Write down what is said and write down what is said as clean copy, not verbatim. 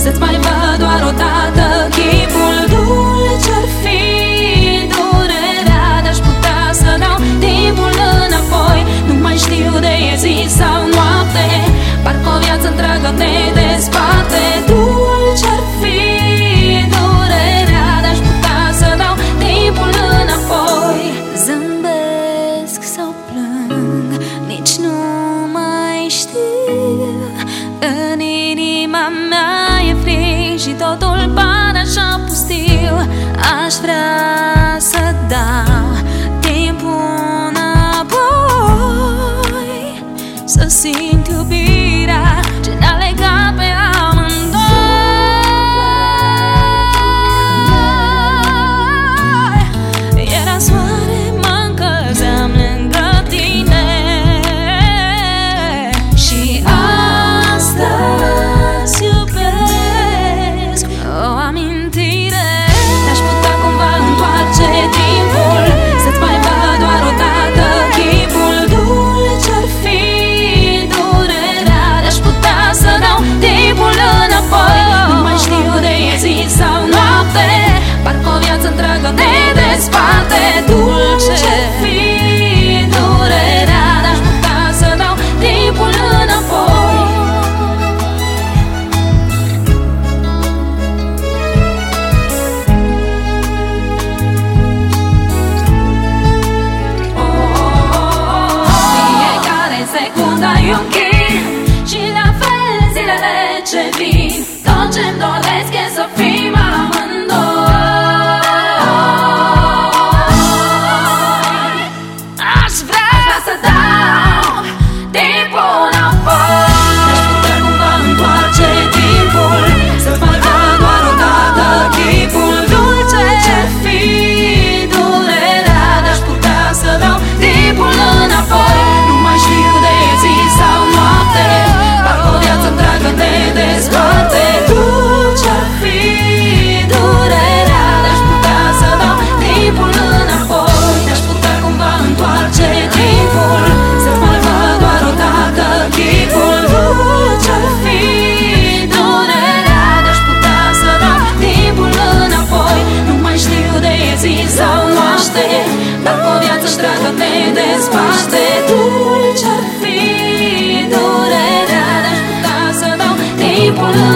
să-ți mai văd doar o dată chipul dulce-ar fi durerea de-aș putea să dau timpul înapoi. Nu mai știu de e zi sau noapte, parcă o viață întreagă ne desparte. Dulce-ar fi durerea de-aș putea să dau timpul înapoi. Zâmbesc sau plâng, nici nu mai știu. În inima mea e frig și totul pare așa pustiu. Aș vrea să dau timpul înapoi, să simt iubirea ce ne-a legat pe amândoi. Era soare, mă încălzeam lângă tine și astăzi iubesc o amintire. Te-aș putea cumva întoarce timpul, să-ți mai văd doar o dată chipul dulce-ar fi durerea de-aș putea să dau timpul înapoi. Nu mai știu de e zi sau noapte, parcă o viață întreagă ne desparte. Dulce-ar fi durerea de-aș putea să dau timpul înapoi. Fiecare secundă e un chin și la fel zilele ce vin. Tot ce-mi doresc e să fim amândoi. Aș vrea să dau timpul înapoi. Aș putea cumva întoarce timpul, să-ți mai văd doar o dată chipul dulce-ar fi durerea de-aș putea să dau timpul înapoi. Nu mai știu de zi sau noapte, parcă o viață întreagă ne desparte. Dulce-ar fi durerea de-aș putea să dau timpul înapoi. Aș putea cumva întoarce timpul, să-ți mai văd doar o dată chipul dulce-ar fi durerea de-aș putea să dau timpul înapoi. Nu mai știu de zi sau noapte, parcă o viață întreagă ne desparte. Dulce-ar fi durerea de-aș putea să dau timpul înapoi.